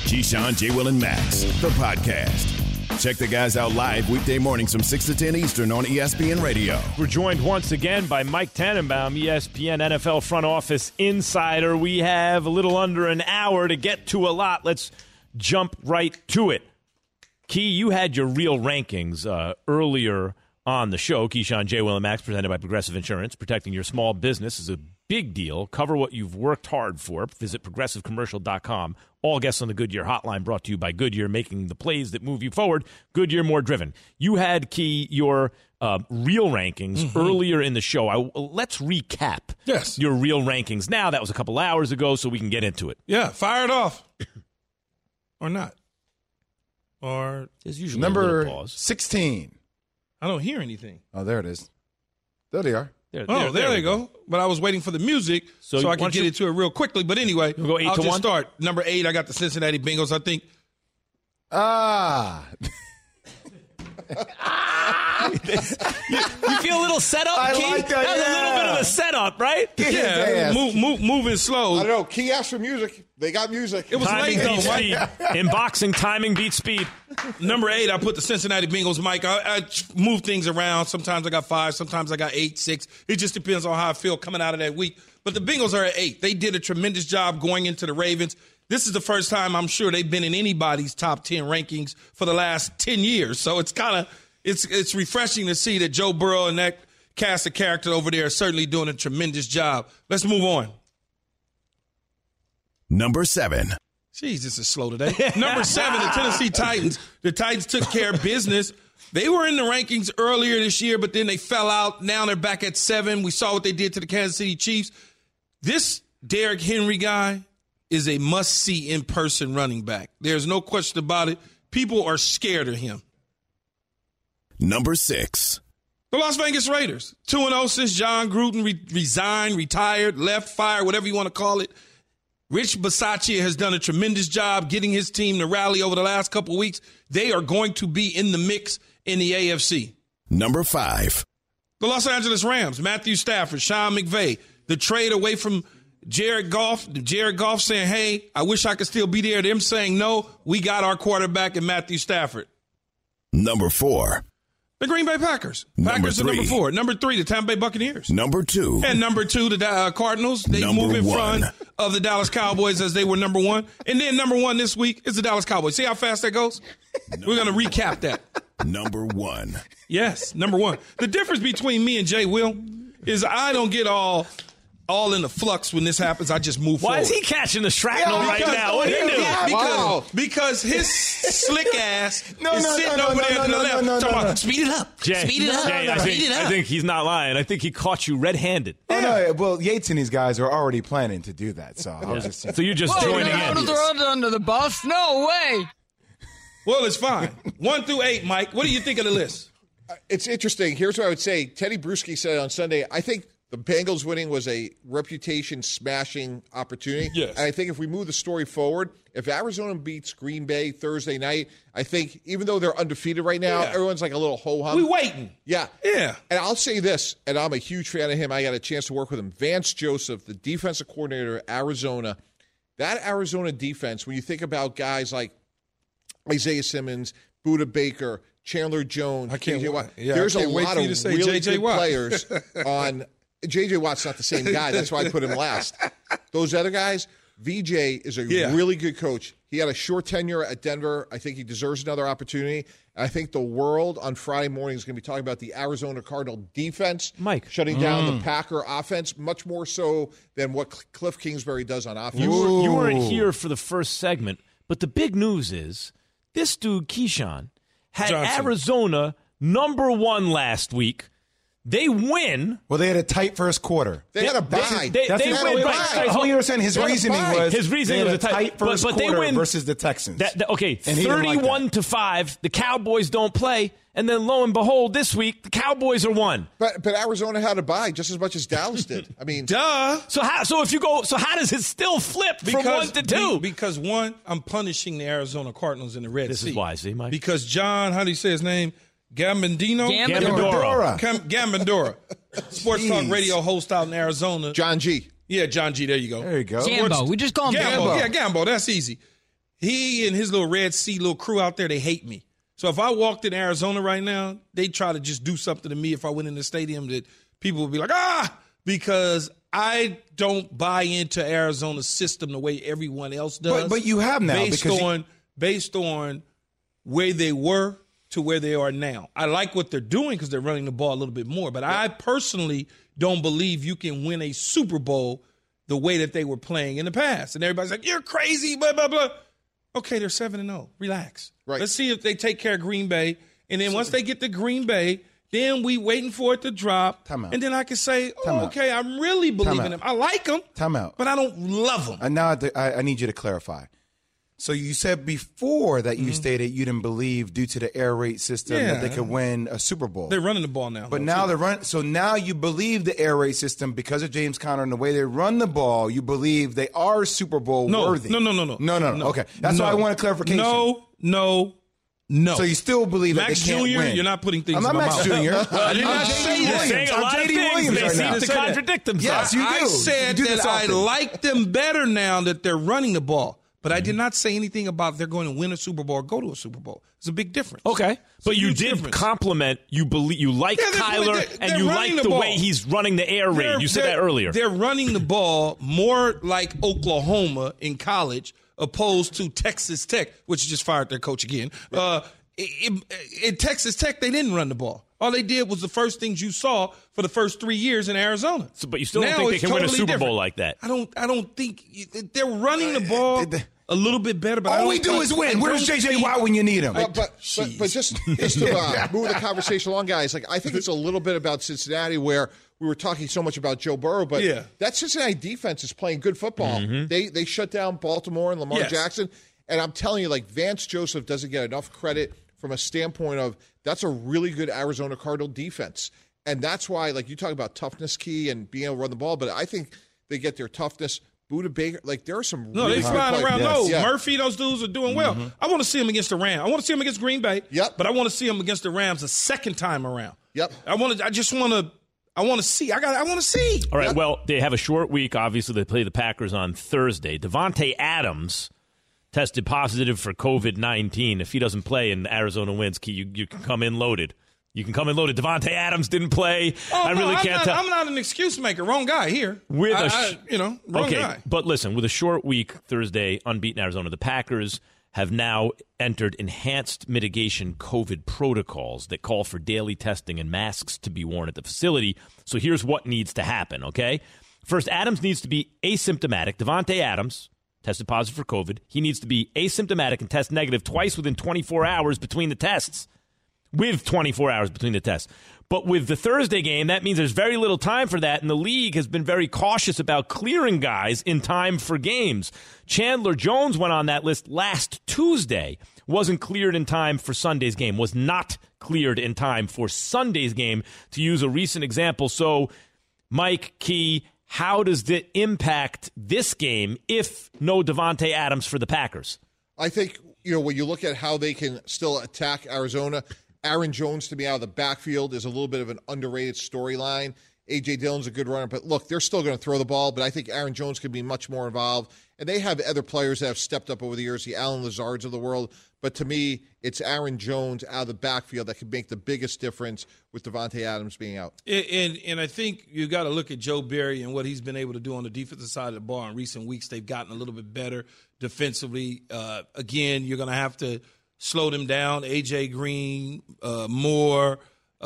Keyshawn, J. Will, and Max, the podcast. Check the guys out live weekday mornings from 6 to 10 Eastern on ESPN Radio. We're joined once again by Mike Tannenbaum, ESPN NFL front office insider. We have a little under an hour to get to a lot. Let's jump right to it. Key, you had your real rankings earlier on the show. Keyshawn, J. Will, and Max, presented by Progressive Insurance. Protecting your small business is a big deal. Cover what you've worked hard for. Visit ProgressiveCommercial.com. All guests on the Goodyear Hotline brought to you by Goodyear, making the plays that move you forward. Goodyear, more driven. You had, Key, your real rankings earlier in the show. Let's recap your real rankings now. That was a couple hours ago, so we can get into it. Yeah, fire it off. Or not. Or there's usually number a little pause. 16. I don't hear anything. Oh, there it is. There they are. There they go. But I was waiting for the music so I could get into it real quickly. But anyway, go 8 I'll to just 1? start. Number 8, I got the Cincinnati Bengals. I think. You feel a little setup, Key? Like that. That was a little bit of a setup, right? Yeah, moving slow. I don't know. Key asked for music. They got music. It was Timing late, beats though, speed. Mike. In boxing, timing beats speed. Number 8, I put the Cincinnati Bengals, Mike. I move things around. Sometimes I got 5. Sometimes I got 8, 6. It just depends on how I feel coming out of that week. But the Bengals are at 8. They did a tremendous job going into the Ravens. This is the first time I'm sure they've been in anybody's top 10 rankings for the last 10 years. So it's kind of it's refreshing to see that Joe Burrow and that cast of character over there are certainly doing a tremendous job. Let's move on. Number 7. Jeez, this is slow today. Number 7, the Tennessee Titans. The Titans took care of business. They were in the rankings earlier this year, but then they fell out. Now they're back at 7. We saw what they did to the Kansas City Chiefs. This Derrick Henry guy is a must-see in-person running back. There's no question about it. People are scared of him. Number 6. The Las Vegas Raiders, 2-0 since John Gruden resigned, retired, left, fired, whatever you want to call it. Rich Bisaccia has done a tremendous job getting his team to rally over the last couple of weeks. They are going to be in the mix in the AFC. Number 5. The Los Angeles Rams, Matthew Stafford, Sean McVay, the trade away from Jared Goff. Jared Goff saying, hey, I wish I could still be there. Them saying, no, we got our quarterback in Matthew Stafford. Number 4. The Green Bay Packers. Number Packers are 3. number 4. Number 3, the Tampa Bay Buccaneers. Number 2. And number 2, the Cardinals. They Number move in 1. front of the Dallas Cowboys as they were number 1. And then number 1 this week is the Dallas Cowboys. See how fast that goes? We're going to recap that. Number 1. Yes, number 1. The difference between me and Jay Will is I don't get all in the flux when this happens. I just move forward. Why is he catching the shrapnel right now? What are you doing? Because his slick ass is sitting over there to the left. Talking about, speed it up. Jay, Speed it up. Jay, I think he's not lying. I think he caught you red-handed. Oh, no. Well, Yates and these guys are already planning to do that. So I was just So you're just joining in. Throw under the bus? No way. Well, it's fine. 1 through 8, Mike. What do you think of the list? It's interesting. Here's what I would say. Teddy Bruschi said on Sunday, I think the Bengals winning was a reputation-smashing opportunity. Yes. And I think if we move the story forward, if Arizona beats Green Bay Thursday night, I think even though they're undefeated right now, everyone's like a little ho-hum. We waiting. Yeah. Yeah. And I'll say this, and I'm a huge fan of him. I got a chance to work with him. Vance Joseph, the defensive coordinator at Arizona. That Arizona defense, when you think about guys like Isaiah Simmons, Budda Baker, Chandler Jones, J.J. Watt. There's a lot of really J.J. good Watt. players on – J.J. Watt's not the same guy. That's why I put him last. Those other guys, VJ is a really good coach. He had a short tenure at Denver. I think he deserves another opportunity. And I think the world on Friday morning is going to be talking about the Arizona Cardinal defense. Mike. Shutting down the Packer offense, much more so than what Cliff Kingsbury does on offense. You weren't here for the first segment, but the big news is this dude, Keyshawn, had Johnson. Arizona number 1 last week. They win. Well, they had a tight first quarter. They had a bye. They win. I only understand his reasoning was his reasoning they was had a tight first but they quarter win versus the Texans. Okay, And he didn't like 31-5. The Cowboys don't play, and then lo and behold, this week the Cowboys are 1. But Arizona had a bye just as much as Dallas did. I mean, Duh. So how does it still flip from 1 to 2? Because 1, I'm punishing the Arizona Cardinals in the Red Sea. This is why, see, Mike? Because John, how do you say his name? Gambandino? Gambandora. Sports Talk radio host out in Arizona. John G. Yeah, John G. There you go. There you go. Gambo. We just call him Gambo. Yeah, Gambo. That's easy. he and his little Red Sea little crew out there, they hate me. So if I walked in Arizona right now, they'd try to just do something to me if I went in the stadium that people would be like, because I don't buy into Arizona's system the way everyone else does. But you have now. Based on where they were to where they are now. I like what they're doing because they're running the ball a little bit more. But I personally don't believe you can win a Super Bowl the way that they were playing in the past. And everybody's like, you're crazy, blah, blah, blah. Okay, they're 7-0. Relax. Right. Let's see if they take care of Green Bay. And then once they get to Green Bay, then we waiting for it to drop. Time out. And then I can say, Time okay, out. I'm really believing them. I like them. Time out. But I don't love them. And now I need you to clarify. So you said before that you stated you didn't believe due to the air raid system that they could win a Super Bowl. They're running the ball now. But now they're running. So now you believe the air raid system because of James Conner and the way they run the ball. You believe they are Super Bowl worthy. No. Okay, that's why I want a clarification. No. So you still believe Max that they can't Jr., win? you're not putting things I'm not in my Max mouth. Jr. I did not say that. Saying a lot of JD things. Williams They right seem now. to contradict themselves. Yes, you do. I said You do that this I often. like them better now that they're running the ball. But I did not say anything about they're going to win a Super Bowl or go to a Super Bowl. It's a big difference. Okay, but you did difference. compliment. You like Kyler, and you like the way he's running the air raid. You said that earlier. They're running the ball more like Oklahoma in college, opposed to Texas Tech, which just fired their coach again. In Texas Tech, they didn't run the ball. All they did was the first things you saw for the first 3 years in Arizona. But you still don't think they can win a Super Bowl like that? I don't think they're running the ball a little bit better. But all we do is win. Where's J.J. Watt when you need him? But just to move the conversation along, guys, like I think it's a little bit about Cincinnati where we were talking so much about Joe Burrow, but that Cincinnati defense is playing good football. Mm-hmm. They shut down Baltimore and Lamar Jackson. And I'm telling you, like Vance Joseph doesn't get enough credit from a standpoint of that's a really good Arizona Cardinal defense. And that's why, like you talk about toughness key and being able to run the ball, but I think they get their toughness. Buda Baker, like there are some No, really they flying around. Yes. No, Murphy, those dudes are doing well. I want to see them against the Rams. I want to see them against Green Bay. Yep. But I want to see them against the Rams a second time around. Yep. I want to see. I want to see. All right, well, they have a short week. Obviously, they play the Packers on Thursday. Davante Adams tested positive for COVID-19. If he doesn't play and Arizona wins, you can come in loaded. You can come in loaded. Davante Adams didn't play. I really can't tell. I'm not an excuse maker. Wrong guy here. Wrong guy. But listen, with a short week Thursday, unbeaten Arizona, the Packers have now entered enhanced mitigation COVID protocols that call for daily testing and masks to be worn at the facility. So here's what needs to happen, okay? First, Adams needs to be asymptomatic. Davante Adams tested positive for COVID. He needs to be asymptomatic and test negative twice within 24 hours between the tests. With 24 hours between the tests. But with the Thursday game, that means there's very little time for that, and the league has been very cautious about clearing guys in time for games. Chandler Jones went on that list last Tuesday, wasn't cleared in time for Sunday's game, was not cleared in time for Sunday's game, to use a recent example. So, Mike Key, how does that impact this game if no Davante Adams for the Packers? I think, when you look at how they can still attack Arizona, Aaron Jones to me out of the backfield is a little bit of an underrated storyline. A.J. Dillon's a good runner, but look, they're still going to throw the ball, but I think Aaron Jones could be much more involved. And they have other players that have stepped up over the years, the Allen Lazards of the world. But to me, it's Aaron Jones out of the backfield that could make the biggest difference with Davante Adams being out. And I think you got to look at Joe Barry and what he's been able to do on the defensive side of the ball in recent weeks. They've gotten a little bit better defensively. Again, you're going to have to slow them down. A.J. Green, Moore,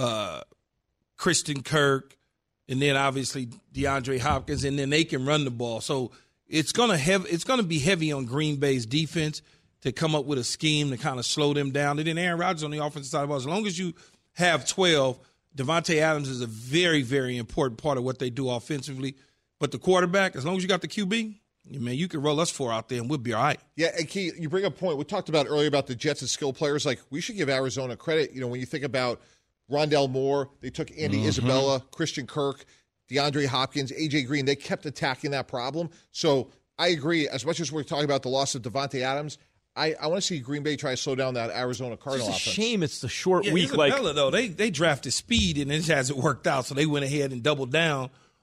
Christian Kirk, and then obviously DeAndre Hopkins, and then they can run the ball. So it's going to be heavy on Green Bay's defense to come up with a scheme to kind of slow them down. And then Aaron Rodgers on the offensive side of the ball. As long as you have 12, Davante Adams is a very, very important part of what they do offensively. But the quarterback, as long as you got the QB, man, you can roll us 4 out there and we'll be all right. Yeah, and Key, you bring up a point. We talked about earlier about the Jets and skill players. Like, we should give Arizona credit. When you think about Rondell Moore, they took Andy Isabella, Christian Kirk, DeAndre Hopkins, A.J. Green. They kept attacking that problem. So I agree. As much as we're talking about the loss of Davante Adams, I want to see Green Bay try to slow down that Arizona Cardinal offense. It's a shame it's the short week. Isabella, though, they drafted speed, and it hasn't worked out, so they went ahead and doubled down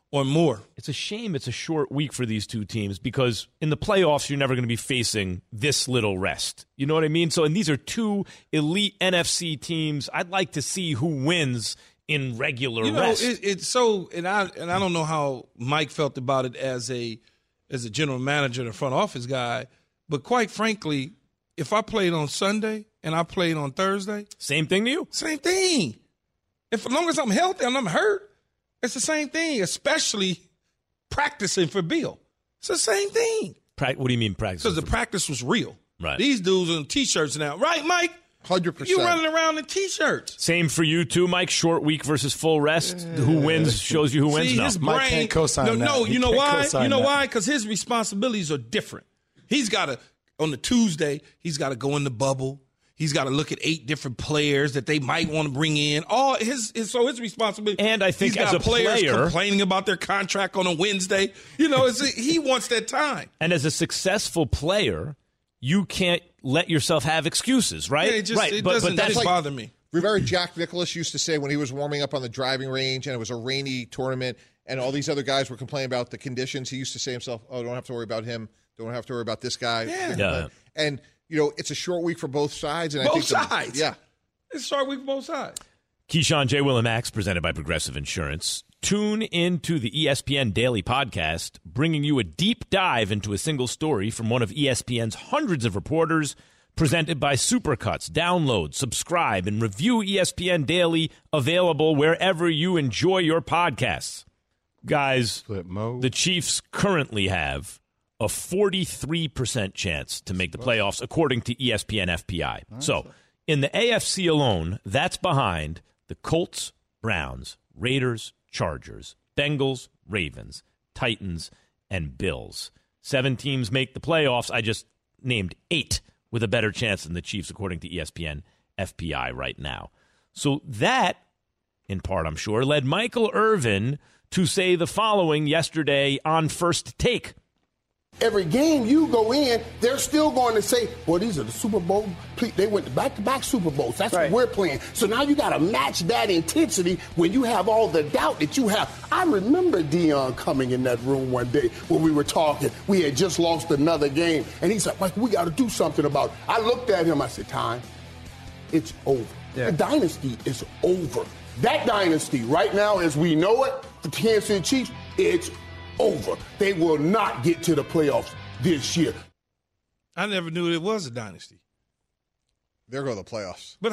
or more. It's a shame it's a short week for these two teams because in the playoffs, you're never going to be facing this little rest. You know what I mean? So, and these are two elite NFC teams. I'd like to see who wins in regular rest. It's so, and I don't know how Mike felt about it as a general manager and a front office guy, but quite frankly, if I played on Sunday and I played on Thursday, same thing to you. Same thing. As long as I'm healthy and I'm hurt, it's the same thing, especially practicing for Bill. It's the same thing. What do you mean practice? Because the practice was real. Right. These dudes in T-shirts now. Right, Mike? 100%. You running around in T-shirts. Same for you too, Mike. Short week versus full rest. Who wins shows you who wins. See, No. his Mike brain, can't co-sign that. No, He you know can't why? co-sign You know that. why? Because his responsibilities are different. He's got to, on the Tuesday, he's got to go in the bubble. He's got to look at 8 different players that they might want to bring in. All his responsibility. And I think he's got as a players player, complaining about their contract on a Wednesday. He wants that time. And as a successful player, you can't let yourself have excuses, right? Yeah, it doesn't bother me. Remember Jack Nicklaus used to say when he was warming up on the driving range and it was a rainy tournament and all these other guys were complaining about the conditions, he used to say to himself, oh, don't have to worry about him. Don't have to worry about this guy. Yeah. And, it's a short week for both sides. And Both sides. Yeah. It's a short week for both sides. Keyshawn, J. Will, and Max, presented by Progressive Insurance. Tune into the ESPN Daily Podcast, bringing you a deep dive into a single story from one of ESPN's hundreds of reporters, presented by Supercuts. Download, subscribe, and review ESPN Daily, available wherever you enjoy your podcasts. Guys, the Chiefs currently have a 43% chance to make the playoffs, according to ESPN FPI. So, in the AFC alone, that's behind the Colts, Browns, Raiders, Chargers, Bengals, Ravens, Titans, and Bills. 7 teams make the playoffs. I just named 8 with a better chance than the Chiefs, according to ESPN FPI right now. So that, in part, I'm sure, led Michael Irvin to say the following yesterday on First Take. Every game you go in, they're still going to say, well, these are the Super Bowl. They went to back-to-back Super Bowls. That's right. What we're playing. So now you got to match that intensity when you have all the doubt that you have. I remember Deion coming in that room one day when we were talking. We had just lost another game. And he said, Mike, we got to do something about it. I looked at him. I said, time. It's over. Yeah. The dynasty is over. That dynasty right now, as we know it, the Kansas City Chiefs, it's over. They will not get to the playoffs this year. I never knew it was a dynasty. There go the playoffs. But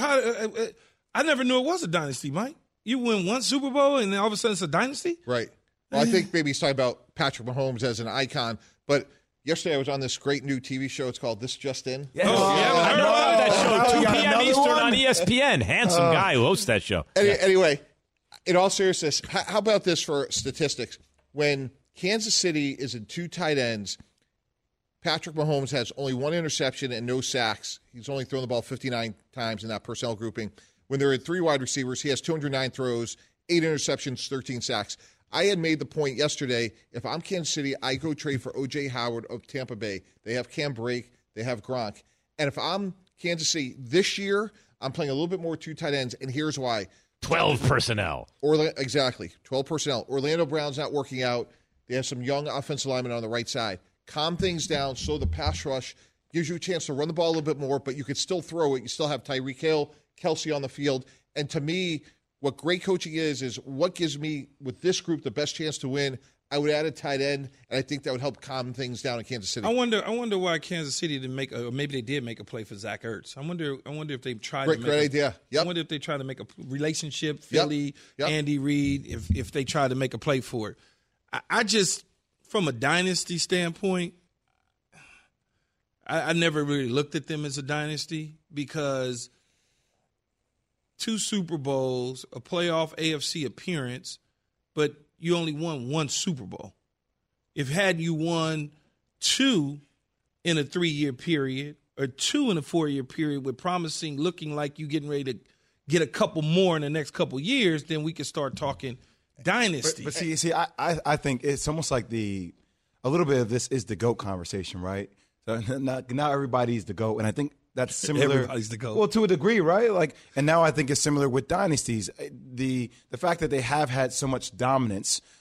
I never knew it was a dynasty, Mike. You win one Super Bowl and then all of a sudden it's a dynasty? Right. Well, I think maybe he's talking about Patrick Mahomes as an icon. But yesterday I was on this great new TV show. It's called This Just In. Yes. I heard about that show. 2 p.m. Eastern on ESPN. Handsome guy who hosts that show. Anyway, in all seriousness, how about this for statistics? When Kansas City is in 2 tight ends, Patrick Mahomes has only 1 interception and no sacks. He's only thrown the ball 59 times in that personnel grouping. When they're in 3 wide receivers, he has 209 throws, 8 interceptions, 13 sacks. I had made the point yesterday, if I'm Kansas City, I go trade for O.J. Howard of Tampa Bay. They have Cam Brake. They have Gronk. And if I'm Kansas City this year, I'm playing a little bit more 2 tight ends, and here's why. 12 personnel. Exactly, 12 personnel. Orlando Brown's not working out. They have some young offensive linemen on the right side. Calm things down so the pass rush gives you a chance to run the ball a little bit more, but you could still throw it. You still have Tyreek Hill, Kelsey on the field. And to me, what great coaching is what gives me, with this group, the best chance to win. I would add a tight end, and I think that would help calm things down in Kansas City. I wonder why Kansas City didn't make maybe they did make a play for Zach Ertz. I wonder if they tried to make great idea. Yep. I wonder if they tried to make a relationship, Philly, Andy Reid, if they tried to make a play for it. I just, from a dynasty standpoint, I never really looked at them as a dynasty because 2 Super Bowls, a playoff AFC appearance, but you only won 1 Super Bowl. If had you won 2 in a 3-year period or 2 in a 4-year period with promising, looking like you getting ready to get a couple more in the next couple years, then we could start talking dynasty. But see, I think it's almost like a little bit of this is the GOAT conversation, right? So not everybody's the GOAT, and I think that's similar. Everybody's the GOAT. Well, to a degree, right? And now I think it's similar with dynasties. The fact that they have had so much dominance,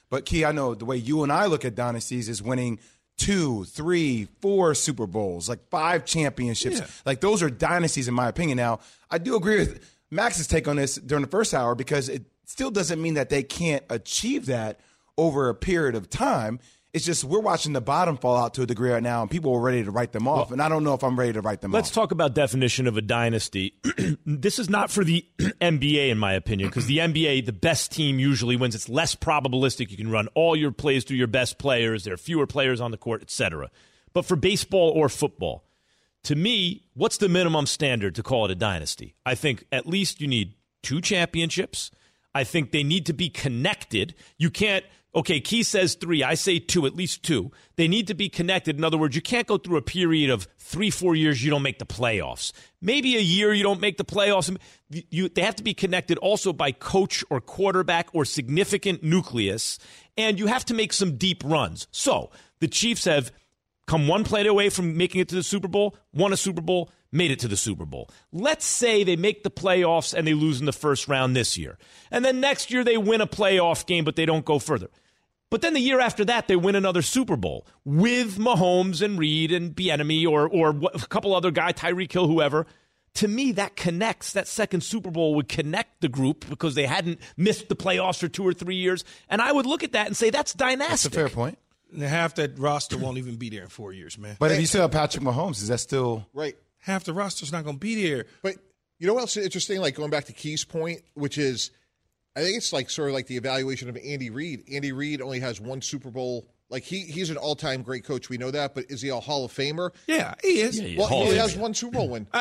But, Key, I know the way you and I look at dynasties is winning 2, 3, 4 Super Bowls, like 5 championships. Yeah. Like, those are dynasties, in my opinion. Now, I do agree with Max's take on this during the first hour because it still doesn't mean that they can't achieve that over a period of time. It's just we're watching the bottom fall out to a degree right now, and people are ready to write them off. And I don't know if I'm ready to write them off. Let's talk about definition of a dynasty. This is not for the NBA, in my opinion, because the NBA, the best team usually wins. It's less probabilistic. You can run all your plays through your best players. There are fewer players on the court, etc. But for baseball or football, to me, what's the minimum standard to call it a dynasty? I think at least you need 2 championships. I think they need to be connected. You can't. Okay, Key says 3. I say 2, at least 2. They need to be connected. In other words, you can't go through a period of 3-4 years you don't make the playoffs. Maybe a year you don't make the playoffs. They have to be connected also by coach or quarterback or significant nucleus, and you have to make some deep runs. So the Chiefs have come one play away from making it to the Super Bowl, won a Super Bowl, made it to the Super Bowl. Let's say they make the playoffs and they lose in the first round this year. And then next year they win a playoff game, but they don't go further. But then the year after that, they win another Super Bowl with Mahomes and Reed and Bieniemy or a couple other guys, Tyreek Hill, whoever. To me, that connects. That second Super Bowl would connect the group because they hadn't missed the playoffs for 2 or 3 years. And I would look at that and say that's dynastic. That's a fair point. And half that roster won't even be there in 4 years, man. But if you still have Patrick Mahomes, is that still right? Half the roster's not going to be there. But you know what else is interesting? Like going back to Key's point, which is, I think it's like sort of like the evaluation of Andy Reid. Andy Reid only has 1 Super Bowl. Like he's an all-time great coach. We know that, but is he a Hall of Famer? Yeah, he is. Yeah, Well, he only has 1 Super Bowl win.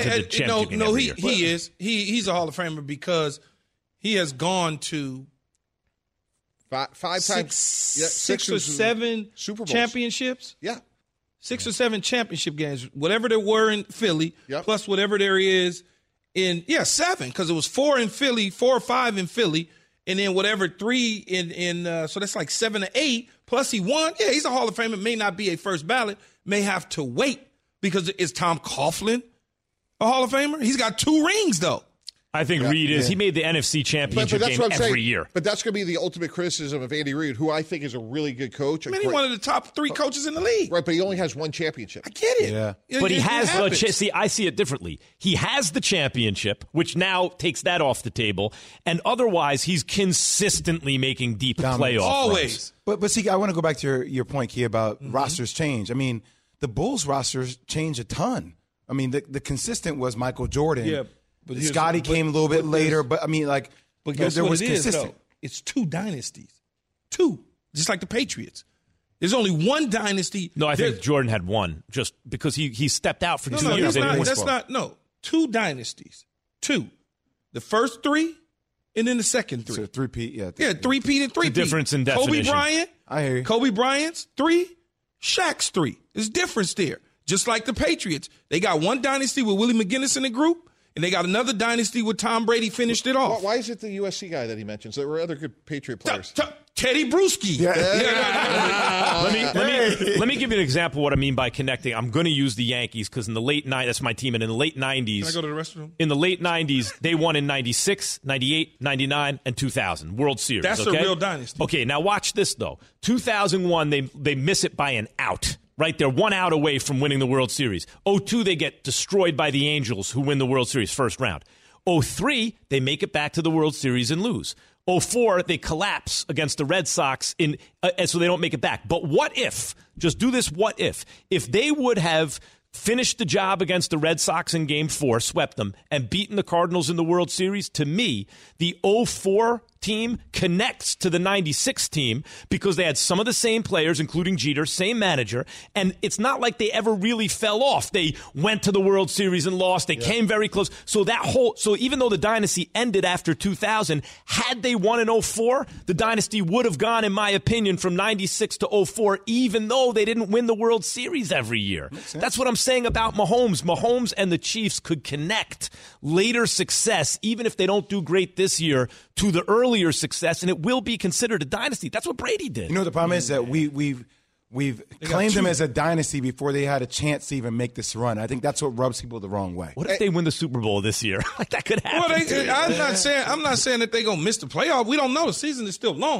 He is. He's a Hall of Famer because he has gone to five times, six or seven Super Bowls. championships. Yeah. 6 or 7 championship games, whatever there were in Philly, Yep. plus whatever there is in 7, because it was 4 in Philly, 4 or 5 in Philly, and then whatever 3 in so that's like 7 or 8. Plus he won. Yeah, he's a Hall of Famer. May not be a first ballot. May have to wait because is Tom Coughlin a Hall of Famer? He's got 2 rings though. I think Reid is. He made the NFC Championship game every year. But that's going to be the ultimate criticism of Andy Reid, who I think is a really good coach. I mean, he's one of the top 3 coaches in the league. Right, but he only has 1 championship. I get it. Yeah. But he has see, I see it differently. He has the championship, which now takes that off the table, and otherwise he's consistently making deep playoff Always. runs. But see, I want to go back to your point, Key, about rosters change. I mean, the Bulls rosters change a ton. I mean, the consistent was Michael Jordan. Yeah. But Scotty came a little bit later, but I mean, like, guess there what was it is, consistent. though? It's 2 dynasties. 2. Just like the Patriots. There's only 1 dynasty. No, I think Jordan had 1 just because he stepped out for 2 years. That's not 2 dynasties. 2. The first 3 and then the second 3. So 3-peat, yeah. 3-peat and 3-peat. Difference in definition. Kobe Bryant. I hear you. Kobe Bryant's 3. Shaq's 3. There's difference there. Just like the Patriots. They got 1 dynasty with Willie McGinnis in the group. And they got another dynasty with Tom Brady finished it off. Why is it the USC guy that he mentions? There were other good Patriot players. Teddy Bruschi. Let me give you an example of what I mean by connecting. I'm going to use the Yankees because in the late 90s, that's my team, and in the late 90s. Can I go to the restroom? In the late 90s, they won in 96, 98, 99, and 2000. World Series. That's a real dynasty. Okay, now watch this, though. 2001, they miss it by an out. Right, they're 1 out away from winning the World Series. 2002, they get destroyed by the Angels, who win the World Series first round. 2003, they make it back to the World Series and lose. 2004, they collapse against the Red Sox, and so they don't make it back. But what if, just do this what if they would have finished the job against the Red Sox in Game 4, swept them, and beaten the Cardinals in the World Series, to me, the 2004 team connects to the 96 team because they had some of the same players, including Jeter, same manager, and it's not like they ever really fell off. They went to the World Series and lost. They came very close. So even though the dynasty ended after 2000, had they won in 2004, the dynasty would have gone, in my opinion, from 96 to 2004, even though they didn't win the World Series every year. That's what I'm saying about Mahomes. Mahomes and the Chiefs could connect later success, even if they don't do great this year, to the earlier success, and it will be considered a dynasty. That's what Brady did. You know, the problem is that we've claimed them as a dynasty before they had a chance to even make this run. I think that's what rubs people the wrong way. What if they win the Super Bowl this year? Like, that could happen. Well, I'm not saying that they're gonna miss the playoff. We don't know. The season is still long.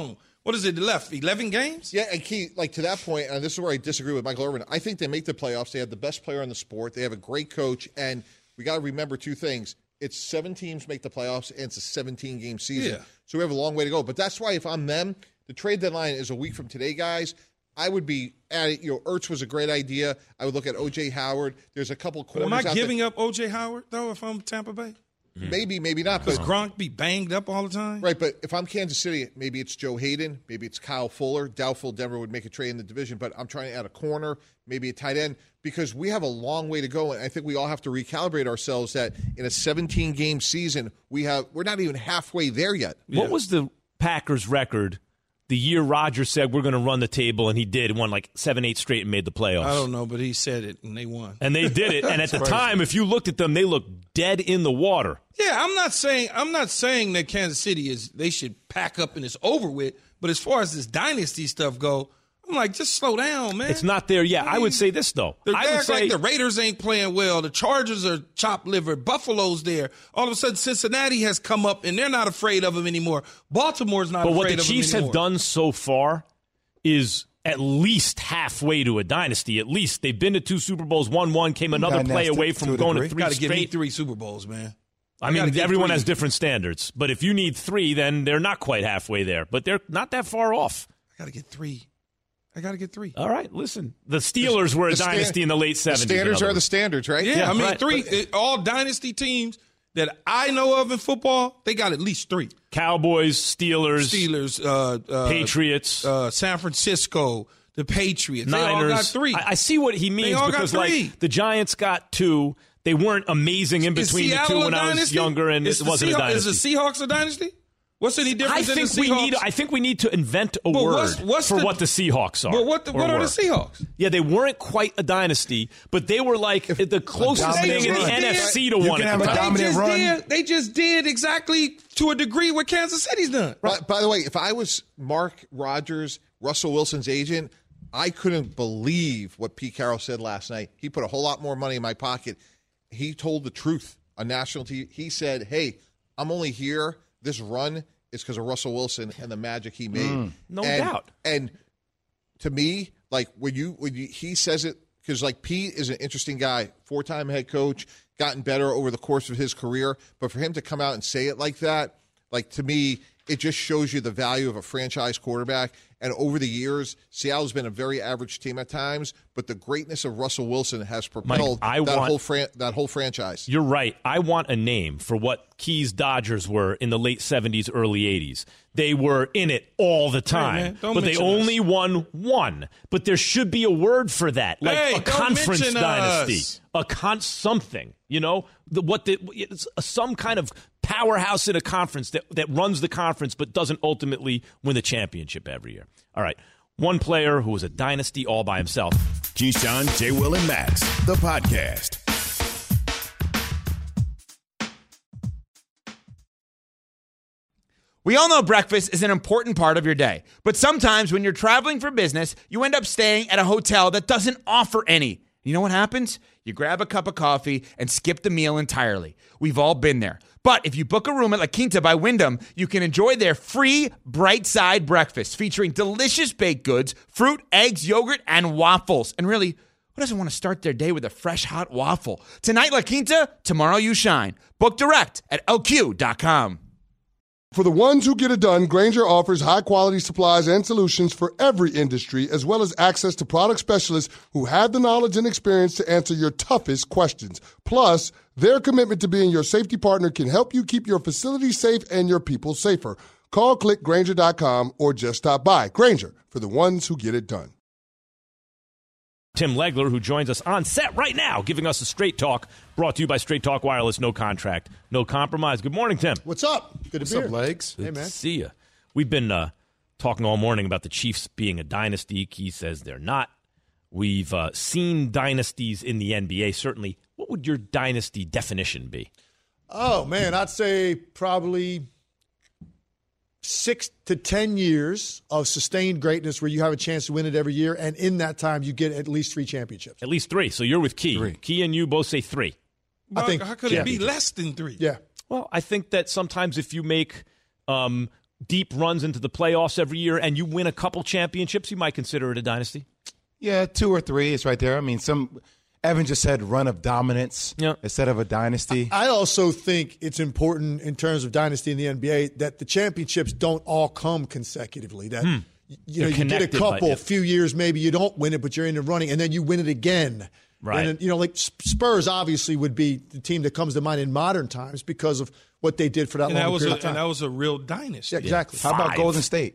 What is it left? 11 games? Yeah, and Key, like to that point, and this is where I disagree with Michael Irvin. I think they make the playoffs. They have the best player in the sport. They have a great coach, and we got to remember two things. It's 7 teams make the playoffs, and it's a 17-game season. Yeah. So we have a long way to go. But that's why if I'm them, the trade deadline is a week from today, guys. I would be at it. Ertz was a great idea. I would look at O.J. Howard. There's a couple corners Am I out giving up O.J. Howard, though, if I'm Tampa Bay? Maybe, maybe not. Does But Gronk be banged up all the time? right, but if I'm Kansas City, maybe it's Joe Hayden, maybe it's Kyle Fuller. Doubtful Denver would make a trade in the division, but I'm trying to add a corner, maybe a tight end, because we have a long way to go, and I think we all have to recalibrate ourselves that in a 17-game season, we're not even halfway there yet. What was the Packers' record the year Rodgers said we're going to run the table, and he did, won like 7-8 straight and made the playoffs? I don't know, but he said it, and they won. And they did it. And at the time, if you looked at them, they looked dead in the water. Yeah, I'm not saying that Kansas City they should pack up and it's over with. But as far as this dynasty stuff go, I'm like, just slow down, man. It's not there yet. I would say this, though. I would say like the Raiders ain't playing well. The Chargers are chopped liver. Buffalo's there. All of a sudden, Cincinnati has come up, and they're not afraid of them anymore. Baltimore's not afraid of them anymore. But what the Chiefs have done so far is at least halfway to a dynasty. At least they've been to 2 Super Bowls, won one, came another play away from going to 3 straight. Got to give me 3 Super Bowls, man. I mean, everyone has different standards. But if you need 3, then they're not quite halfway there. But they're not that far off. I got to get 3. All right, listen. The Steelers were a dynasty in the late 70s. The standards are the standards, right? Yeah, I mean, right. 3. All dynasty teams that I know of in football, they got at least 3. Cowboys, Steelers, Patriots, San Francisco, the Patriots. Niners. They all got 3. I see what he means because, like, the Giants got 2. They weren't amazing in between the 2 when I was younger, and it wasn't a dynasty. Is the Seahawks a dynasty? What's any difference in the Seahawks? I think we need to invent a word for what the Seahawks are. But what are the Seahawks? Yeah, they weren't quite a dynasty, but they were like the closest thing in the NFC to one. They just did exactly to a degree what Kansas City's done. Right. By the way, if I was Mark Rodgers, Russell Wilson's agent, I couldn't believe what Pete Carroll said last night. He put a whole lot more money in my pocket. He told the truth on national TV. He said, hey, I'm only here. This run is because of Russell Wilson and the magic he made. No doubt. And to me, like when he says it, because like Pete is an interesting guy, 4-time head coach, gotten better over the course of his career. But for him to come out and say it like that, like to me, it just shows you the value of a franchise quarterback. And over the years, Seattle's been a very average team at times, but the greatness of Russell Wilson has propelled that whole franchise. You're right. I want a name for what Key's Dodgers were in the late 70s, early 80s. They were in it all the time, but they only won 1. But there should be a word for that, like a conference dynasty, something. You know, some kind of powerhouse in a conference that runs the conference but doesn't ultimately win the championship every year. All right, one player who was a dynasty all by himself. Keyshawn, J. Will, and Max, the podcast. We all know breakfast is an important part of your day, but sometimes when you're traveling for business, you end up staying at a hotel that doesn't offer any. You know what happens? You grab a cup of coffee and skip the meal entirely. We've all been there. But if you book a room at La Quinta by Wyndham, you can enjoy their free Bright Side breakfast featuring delicious baked goods, fruit, eggs, yogurt, and waffles. And really, who doesn't want to start their day with a fresh, hot waffle? Tonight, La Quinta, tomorrow you shine. Book direct at LQ.com. For the ones who get it done, Grainger offers high-quality supplies and solutions for every industry, as well as access to product specialists who have the knowledge and experience to answer your toughest questions. Plus, their commitment to being your safety partner can help you keep your facility safe and your people safer. Call, click Grainger.com, or just stop by. Grainger, for the ones who get it done. Tim Legler, who joins us on set right now, giving us a Straight Talk, brought to you by Straight Talk Wireless. No contract, no compromise. Good morning, Tim. What's up? Good to be here. What's up, Legs? Good to see you. We've been talking all morning about the Chiefs being a dynasty. Key says they're not. We've seen dynasties in the NBA. Certainly, what would your dynasty definition be? Oh, man, I'd say probably 6 to 10 years of sustained greatness where you have a chance to win it every year, and in that time you get at least 3 championships. At least 3. So you're with Key. 3. Key and you both say 3. How could it be less than 3? Yeah. Well, I think that sometimes if you make deep runs into the playoffs every year and you win a couple championships, you might consider it a dynasty? Yeah, 2 or 3 is right there. I mean, Evan just said run of dominance instead of a dynasty. I also think it's important in terms of dynasty in the NBA that the championships don't all come consecutively. That you get a couple, few years maybe you don't win it, but you're in the running, and then you win it again. Right. And, like Spurs obviously would be the team that comes to mind in modern times because of what they did for that long period of time. And that was a real dynasty. Yeah, exactly. How about Golden State?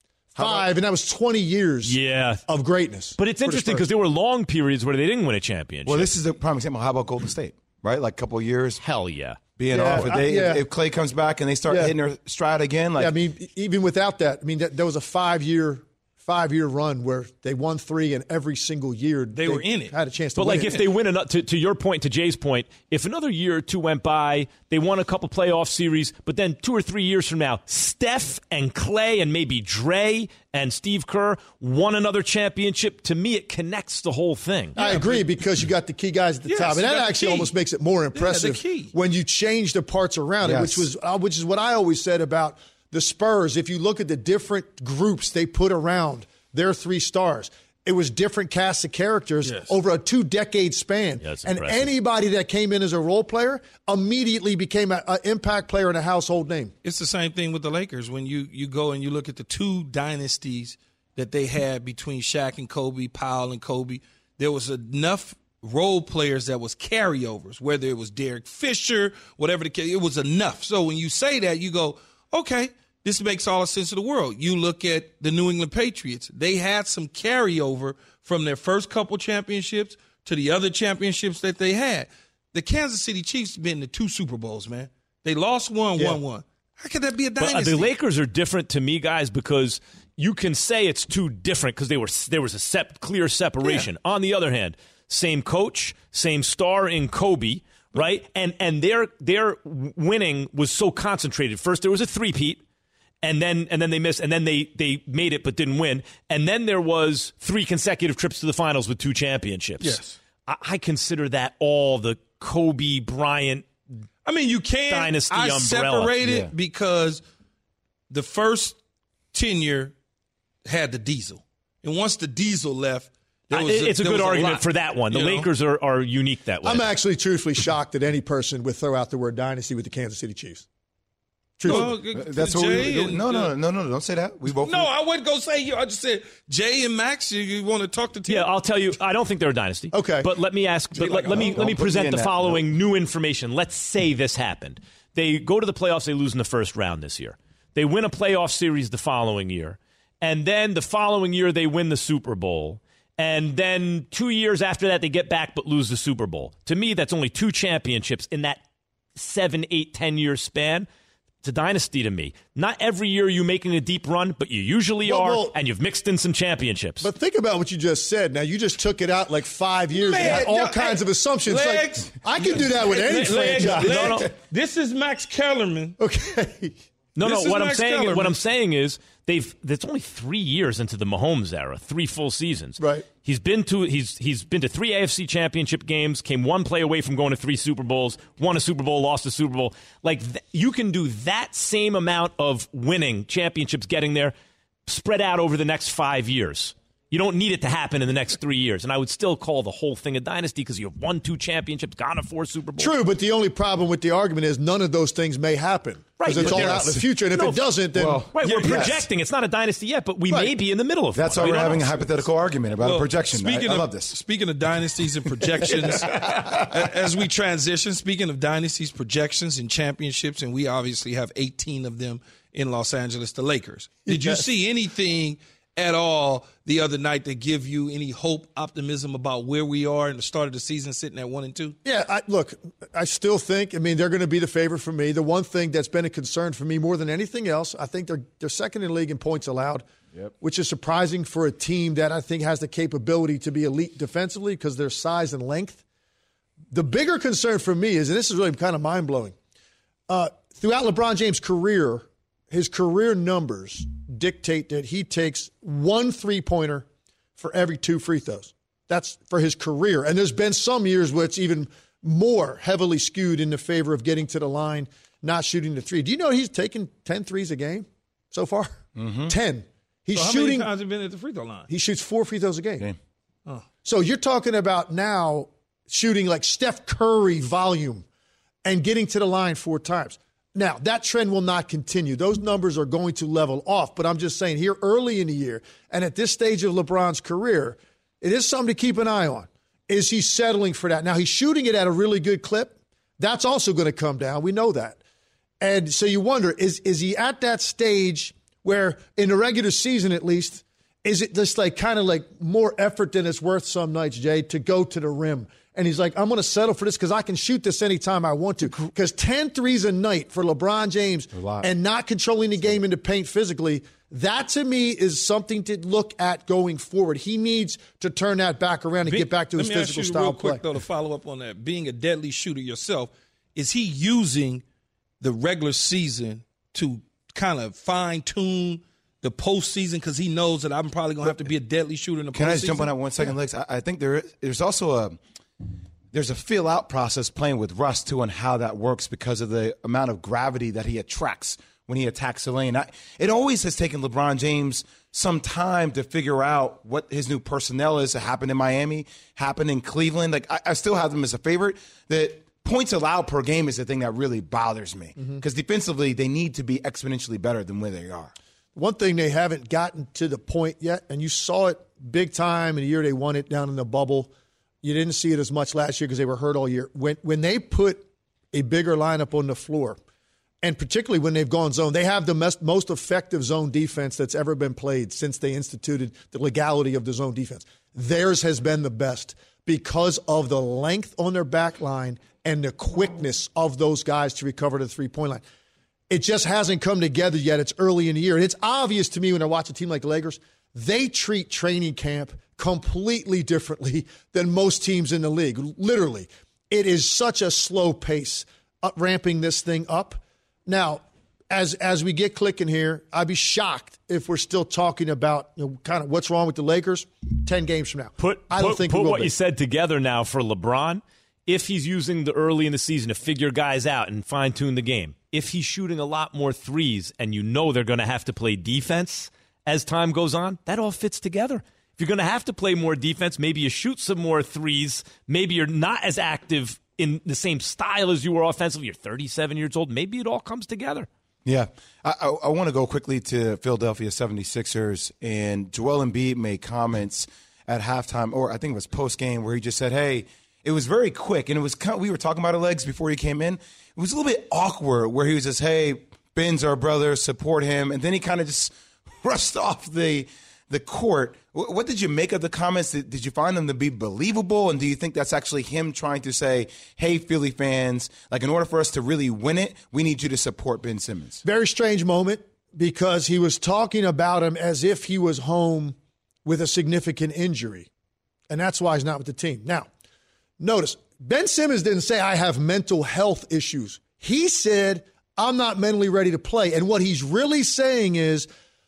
5, and that was 20 years of greatness. But it's interesting because there were long periods where they didn't win a championship. Well, this is a prime example. How about Golden State? Right? Like a couple of years. Hell yeah. Being off. If Clay comes back and they start hitting their stride again. I mean, even without that, there was a 5-year run where they won 3, and every single year they were in it. Had a chance to win. But if they win to your point, to Jay's point, if another year or 2 went by, they won a couple playoff series, but then 2 or 3 years from now, Steph and Clay and maybe Dre and Steve Kerr won another championship, to me it connects the whole thing. I agree, because you got the key guys at the top, and that actually almost makes it more impressive when you change the parts around it, which is what I always said about the Spurs. If you look at the different groups they put around their 3 stars, it was different casts of characters over a 2-decade span. And anybody that came in as a role player immediately became an impact player and a household name. It's the same thing with the Lakers. When you go and you look at the 2 dynasties that they had between Shaq and Kobe, Powell and Kobe, there was enough role players that was carryovers, whether it was Derek Fisher, whatever the case, it was enough. So when you say that, you go, okay, this makes all the sense in the world. You look at the New England Patriots. They had some carryover from their first couple championships to the other championships that they had. The Kansas City Chiefs have been to 2 Super Bowls, man. They lost one, won one. How could that be a dynasty? But the Lakers are different to me, guys, because you can say it's too different because there was a clear separation. Yeah. On the other hand, same coach, same star in Kobe, right? And their winning was so concentrated. First, there was a three-peat. And then they missed, and then they made it but didn't win. And then there was 3 consecutive trips to the finals with 2 championships. Yes. I consider that all the Kobe Bryant you can dynasty I umbrella. Separate it because the first tenure had the Diesel. And once the Diesel left, it's a good argument for that one. The Lakers are unique that way. I'm actually truthfully shocked that any person would throw out the word dynasty with the Kansas City Chiefs. That's what No, don't say that. We both. No, I wouldn't go say you. I just said Jay and Max. You want to talk to team? Yeah, I'll tell you. I don't think they're a dynasty. Okay, but let me ask. But let me present the following new information. Let's say this happened. They go to the playoffs. They lose in the first round this year. They win a playoff series the following year, and then the following year they win the Super Bowl. And then 2 years after that, they get back but lose the Super Bowl. To me, that's only 2 championships in that 7, 8, 10-year span. It's a dynasty to me. Not every year you making a deep run, but you usually are, and you've mixed in some championships. But think about what you just said. Now, you just took it out like 5 years and had all kinds of assumptions. I can do that with any franchise. No. This is Max Kellerman. Okay. No. What I'm saying is that's only 3 years into the Mahomes era, 3 full seasons. Right. He's been to 3 AFC championship games, came 1 play away from going to 3 Super Bowls, won a Super Bowl, lost a Super Bowl. You can do that same amount of winning championships, getting there, spread out over the next 5 years. You don't need it to happen in the next 3 years. And I would still call the whole thing a dynasty because you have won 2 championships, gone to 4 Super Bowls. True, but the only problem with the argument is none of those things may happen. Right. Because it's all out in the future. And if it doesn't, then... we're projecting. It's not a dynasty yet, but we may be in the middle of That's why we're having a hypothetical argument about a projection. I love this. Speaking of dynasties and projections, as we transition, speaking of dynasties, projections, and championships, and we obviously have 18 of them in Los Angeles, the Lakers. Did you see anything at all the other night that give you any hope, optimism about where we are in the start of the season sitting at 1-2? Yeah, I still think, they're going to be the favorite for me. The one thing that's been a concern for me more than anything else, I think they're second in the league in points allowed, which is surprising for a team that I think has the capability to be elite defensively because of their size and length. The bigger concern for me is, and this is really kind of mind-blowing, throughout LeBron James' career, his career numbers dictate that he takes 1 3-pointer for every 2 free throws. That's for his career. And there's been some years where it's even more heavily skewed in the favor of getting to the line, not shooting the 3. Do you know he's taking 10 threes a game? so far. 10. He's so how shooting. many times have he been at the free throw line? He shoots 4 free throws a game. Oh. So you're talking about now shooting like Steph Curry volume and getting to the line 4 times. Now, that trend will not continue. Those numbers are going to level off. But I'm just saying here early in the year and at this stage of LeBron's career, it is something to keep an eye on. Is he settling for that? Now, he's shooting it at a really good clip. That's also going to come down. We know that. And so you wonder, is he at that stage where in the regular season at least, is it just like kind of like more effort than it's worth some nights, Jay, to go to the rim? And he's like, I'm going to settle for this because I can shoot this anytime I want to. Because 10 threes a night for LeBron James and not controlling the game in the paint physically, that to me is something to look at going forward. He needs to turn that back around and get back to his physical style real quick, play. Though, to follow up on that, being a deadly shooter yourself, is he using the regular season to kind of fine-tune the postseason because he knows that I'm probably going to have to be a deadly shooter in the postseason? Can I just jump on that 1 second, Lex? I think there's also there's a feel-out process playing with Russ, too, on how that works because of the amount of gravity that he attracts when he attacks the lane. It always has taken LeBron James some time to figure out what his new personnel is. It happened in Miami, happened in Cleveland. Like I still have them as a favorite. That points allowed per game is the thing that really bothers me because defensively they need to be exponentially better than where they are. One thing they haven't gotten to the point yet, and you saw it big time in the year they won it down in the bubble. You didn't see it as much last year because they were hurt all year. When they put a bigger lineup on the floor, and particularly when they've gone zone, they have the most effective zone defense that's ever been played since they instituted the legality of the zone defense. Theirs has been the best because of the length on their back line and the quickness of those guys to recover the three-point line. It just hasn't come together yet. It's early in the year. And it's obvious to me when I watch a team like the Lakers, they treat training camp completely differently than most teams in the league. Literally, it is such a slow pace ramping this thing up. Now, as we get clicking here, I'd be shocked if we're still talking about kind of what's wrong with the Lakers 10 games from now. Put what you said together now for LeBron. If he's using the early in the season to figure guys out and fine-tune the game, if he's shooting a lot more threes and you know they're going to have to play defense as time goes on, that all fits together. If you're going to have to play more defense, maybe you shoot some more threes, maybe you're not as active in the same style as you were offensively. You're 37 years old. Maybe it all comes together. Yeah. I want to go quickly to Philadelphia 76ers, and Joel Embiid made comments at halftime, or I think it was post-game, where he just said, hey, it was very quick, and it was we were talking about it, Legs, before he came in. It was a little bit awkward where he was just, hey, Ben's our brother, support him, and then he kind of just rushed off the court. What did you make of the comments? Did you find them to be believable, and do you think that's actually him trying to say, hey, Philly fans, like in order for us to really win it, we need you to support Ben Simmons? Very strange moment because he was talking about him as if he was home with a significant injury, and that's why he's not with the team. Now, notice, Ben Simmons didn't say, I have mental health issues. He said, I'm not mentally ready to play. And what he's really saying is,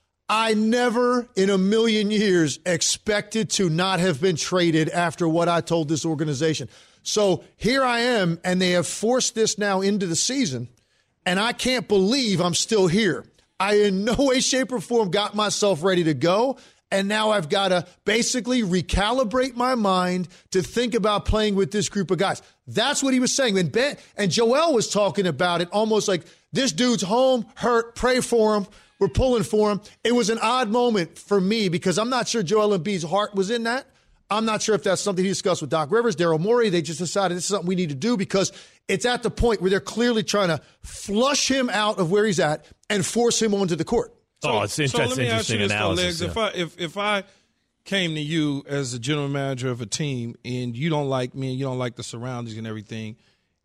I never in a million years expected to not have been traded after what I told this organization. So here I am, and they have forced this now into the season, and I can't believe I'm still here. I in no way, shape, or form got myself ready to go. And now I've got to basically recalibrate my mind to think about playing with this group of guys. That's what he was saying. And Joel was talking about it almost like this dude's home, hurt, pray for him. We're pulling for him. It was an odd moment for me because I'm not sure Joel Embiid's heart was in that. I'm not sure if that's something he discussed with Doc Rivers, Daryl Morey. They just decided this is something we need to do because it's at the point where they're clearly trying to flush him out of where he's at and force him onto the court. It's interesting. So let me ask you this, analysis, though, Legs. If I came to you as a general manager of a team and you don't like me and you don't like the surroundings and everything,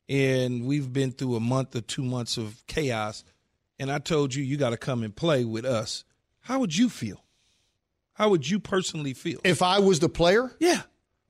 and we've been through a month or 2 months of chaos, and I told you got to come and play with us, how would you feel? How would you personally feel? If I was the player? Yeah.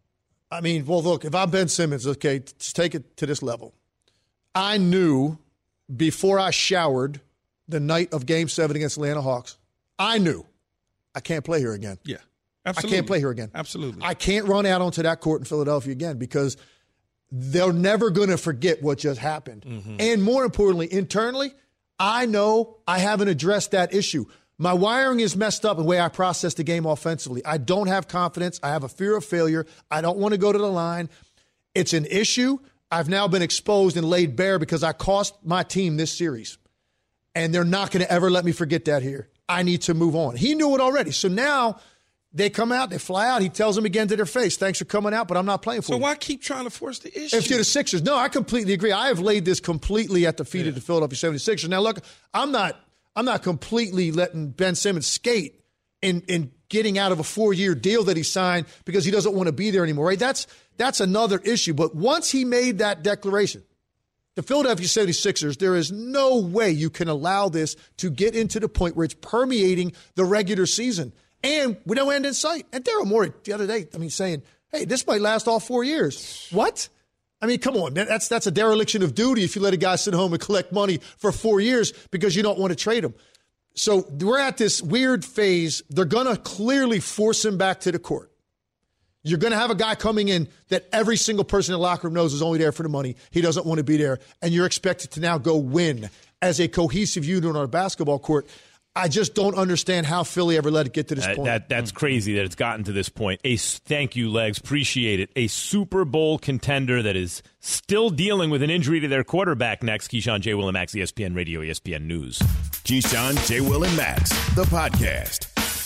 I mean, well, look, if I'm Ben Simmons, okay, just take it to this level. I knew before I showered the night of Game 7 against Atlanta Hawks, I knew I can't play here again. Yeah, absolutely. I can't play here again. Absolutely. I can't run out onto that court in Philadelphia again because they're never going to forget what just happened. Mm-hmm. And more importantly, internally, I know I haven't addressed that issue. My wiring is messed up in the way I process the game offensively. I don't have confidence. I have a fear of failure. I don't want to go to the line. It's an issue. I've now been exposed and laid bare because I cost my team this series. And they're not going to ever let me forget that here. I need to move on. He knew it already. So now they come out, they fly out. He tells them again to their face, thanks for coming out, but I'm not playing for you. So why keep trying to force the issue? If you're the Sixers, no, I completely agree. I have laid this completely at the feet of the Philadelphia 76ers. Now, look, I'm not completely letting Ben Simmons skate in getting out of a 4-year deal that he signed because he doesn't want to be there anymore, right? That's another issue. But once he made that declaration, the Philadelphia 76ers, there is no way you can allow this to get into the point where it's permeating the regular season. And with no end in sight. And Daryl Morey the other day, saying, hey, this might last all 4 years. What? Come on. That's a dereliction of duty if you let a guy sit home and collect money for 4 years because you don't want to trade him. So we're at this weird phase. They're going to clearly force him back to the court. You're going to have a guy coming in that every single person in the locker room knows is only there for the money. He doesn't want to be there. And you're expected to now go win as a cohesive unit on a basketball court. I just don't understand how Philly ever let it get to this point. That's crazy that it's gotten to this point. Thank you, Legs. Appreciate it. A Super Bowl contender that is still dealing with an injury to their quarterback next. Keyshawn, J. Will, and Max, ESPN Radio, ESPN News. Keyshawn, J. Will, and Max, the podcast.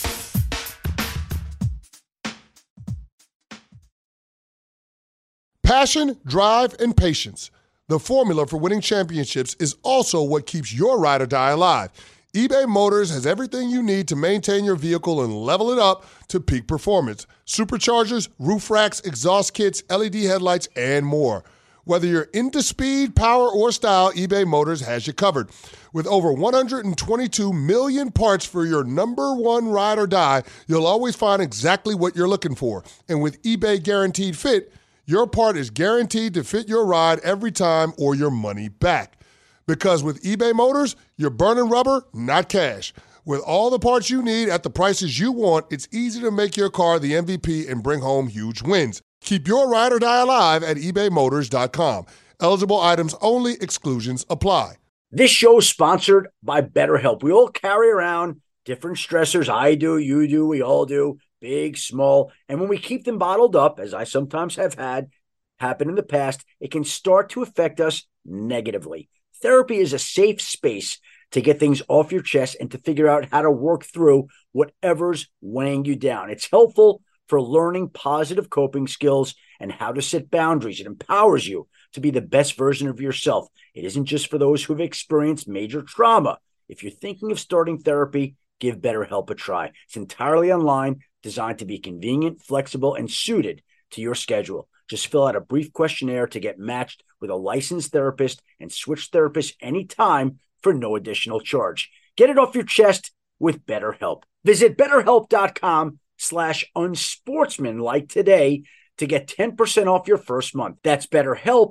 Passion, drive, and patience. The formula for winning championships is also what keeps your ride or die alive. eBay Motors has everything you need to maintain your vehicle and level it up to peak performance. Superchargers, roof racks, exhaust kits, LED headlights, and more. Whether you're into speed, power, or style, eBay Motors has you covered. With over 122 million parts for your number one ride or die, you'll always find exactly what you're looking for. And with eBay Guaranteed Fit, your part is guaranteed to fit your ride every time or your money back. Because with eBay Motors, you're burning rubber, not cash. With all the parts you need at the prices you want, it's easy to make your car the MVP and bring home huge wins. Keep your ride or die alive at ebaymotors.com. Eligible items only. Exclusions apply. This show is sponsored by BetterHelp. We all carry around different stressors. I do, you do, we all do. Big, small, and when we keep them bottled up, as I sometimes have had happen in the past, it can start to affect us negatively. Therapy is a safe space to get things off your chest and to figure out how to work through whatever's weighing you down. It's helpful for learning positive coping skills and how to set boundaries. It empowers you to be the best version of yourself. It isn't just for those who've experienced major trauma. If you're thinking of starting therapy, give BetterHelp a try. It's entirely online, designed to be convenient, flexible, and suited to your schedule. Just fill out a brief questionnaire to get matched with a licensed therapist and switch therapists anytime for no additional charge. Get it off your chest with BetterHelp. Visit BetterHelp.com/unsportsmanlike today to get 10% off your first month. That's BetterHelp,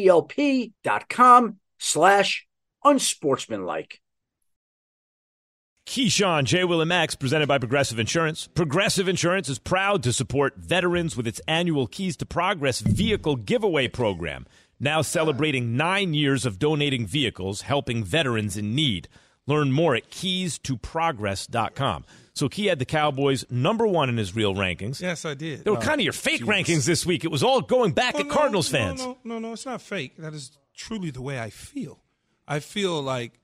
HELP.com/unsportsmanlike. Keyshawn, J. Will, and Max, presented by Progressive Insurance. Progressive Insurance is proud to support veterans with its annual Keys to Progress vehicle giveaway program. Now celebrating 9 years of donating vehicles, helping veterans in need. Learn more at keystoprogress.com. So Key had the Cowboys #1 in his real rankings. Yes, I did. They were kind of your fake rankings this week. It was all going back at Cardinals fans. No, it's not fake. That is truly the way I feel. I feel like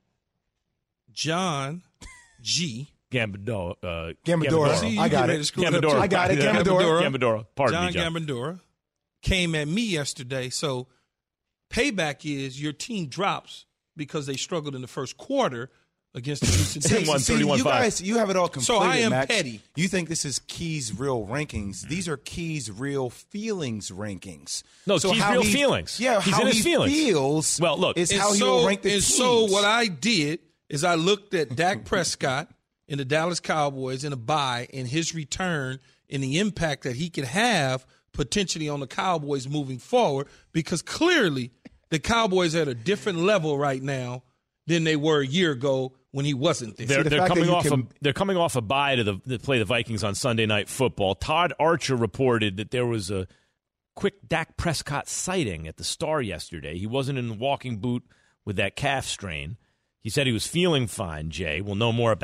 John G. Gambadoro. See, I got it. Gambadoro. I got it. Gambadoro. Pardon me, John Gambadoro came at me yesterday. So payback is your team drops because they struggled in the first quarter against the Houston Texans. You guys, you have it all completed, So I am Max. petty. You think this is Key's real rankings. These are Key's real feelings rankings. No, Key's real feelings. Yeah, he's how in his he feelings. feels Well, look, is how he'll rank the teams. So what I did is I looked at Dak Prescott and the Dallas Cowboys in a bye and his return and the impact that he could have potentially on the Cowboys moving forward, because clearly the Cowboys are at a different level right now than they were a year ago when he wasn't there. They're coming off a bye to play the Vikings on Sunday Night Football. Todd Archer reported that there was a quick Dak Prescott sighting at the Star yesterday. He wasn't in the walking boot with that calf strain. He said he was feeling fine, Jay. We'll know more about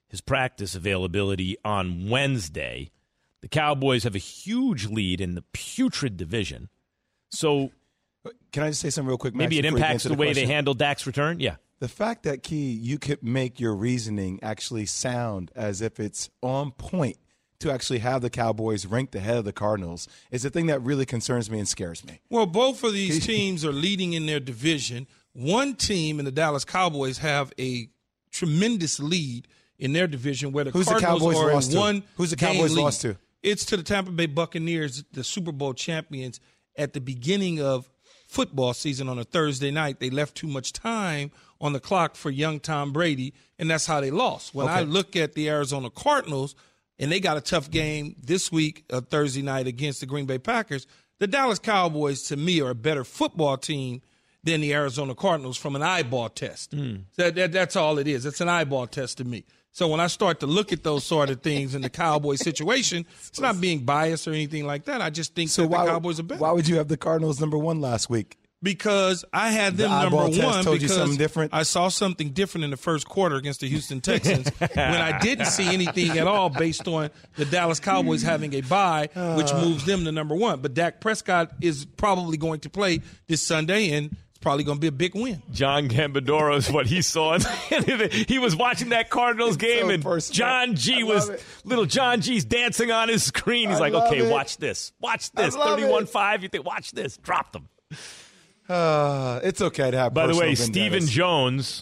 his practice availability on Wednesday. The Cowboys have a huge lead in the putrid division. So can I just say something real quick? Maybe Max, it impacts the way they handle Dak's return? Yeah. The fact that, Key, you could make your reasoning actually sound as if it's on point to actually have the Cowboys ranked ahead of the Cardinals is the thing that really concerns me and scares me. Well, both of these teams are leading in their division. One team in the Dallas Cowboys have a tremendous lead in their division where the Cardinals are in one. Who's the Cowboys lost to? It's to the Tampa Bay Buccaneers, the Super Bowl champions, at the beginning of football season on a Thursday night. They left too much time on the clock for young Tom Brady, and that's how they lost. When I look at the Arizona Cardinals, and they got a tough game this week, Thursday night, against the Green Bay Packers, the Dallas Cowboys, to me, are a better football team than the Arizona Cardinals from an eyeball test. That's all it is. It's an eyeball test to me. So when I start to look at those sort of things in the Cowboys situation, it's not being biased or anything like that. I just think that the Cowboys are better. Why would you have the Cardinals number one last week? Because I had them number one told because you something different? I saw something different in the first quarter against the Houston Texans when I didn't see anything at all based on the Dallas Cowboys having a bye, which moves them to number one. But Dak Prescott is probably going to play this Sunday, and it's probably going to be a big win. John Gambadoro is what he saw. He was watching that Cardinals game, and little John G's dancing on his screen. He's like, okay, watch this. Watch this. 31-5. You think, watch this. Drop them. It's okay to have. By the way, Stephen Jones,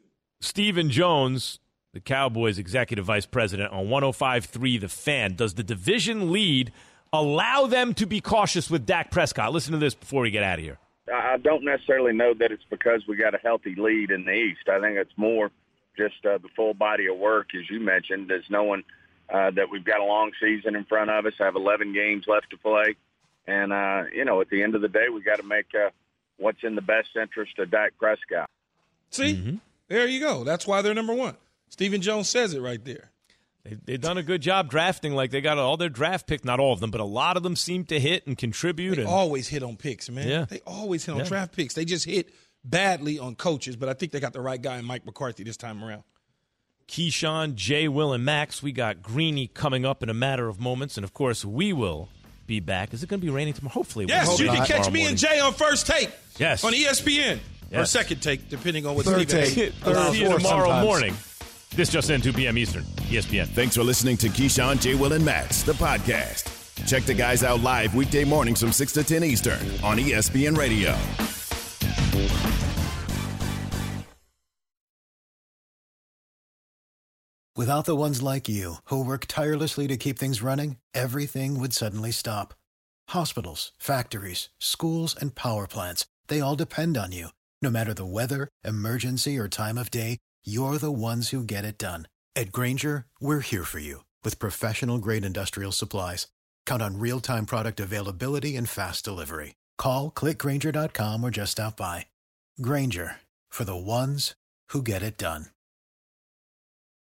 the Cowboys executive vice president on 105.3 The Fan. Does the division lead allow them to be cautious with Dak Prescott? Listen to this before we get out of here. I don't necessarily know that it's because we got a healthy lead in the East. I think it's more just the full body of work, as you mentioned, as knowing that we've got a long season in front of us, have 11 games left to play. And, at the end of the day, we got to make what's in the best interest of Dak Prescott. See, There you go. That's why they're number one. Stephen Jones says it right there. They've done a good job drafting. Like, they got all their draft picks, not all of them, but a lot of them seem to hit and contribute. They always hit on picks, man. Yeah. They always hit on draft picks. They just hit badly on coaches, but I think they got the right guy in Mike McCarthy this time around. Keyshawn, Jay, Will, and Max. We got Greeny coming up in a matter of moments, and, of course, we will be back. Is it going to be raining tomorrow? Hopefully. Yes, you can catch me and Jay on First Take. Yes. On ESPN. Or Second Take, depending on what Third Take. See you tomorrow morning. This just in, 2 p.m. Eastern, ESPN. Thanks for listening to Keyshawn, J. Will, and Max, the podcast. Check the guys out live weekday mornings from 6 to 10 Eastern on ESPN Radio. Without the ones like you, who work tirelessly to keep things running, everything would suddenly stop. Hospitals, factories, schools, and power plants, they all depend on you. No matter the weather, emergency, or time of day, you're the ones who get it done. At Grainger, we're here for you with professional-grade industrial supplies. Count on real-time product availability and fast delivery. Call, click Grainger.com, or just stop by. Grainger, for the ones who get it done.